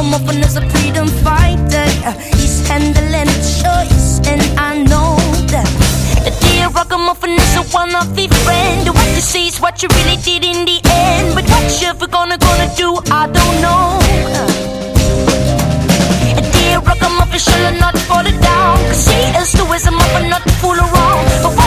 Ragamuffin is a freedom fighter. He's handling choice, and I know that. The dear Ragamuffin is a one-off friend. What you see is what you really did in the end. But what you're gonna do, I don't know. The dear Ragamuffin shall not fall down, 'cause he is the wisdom of not to fool around. But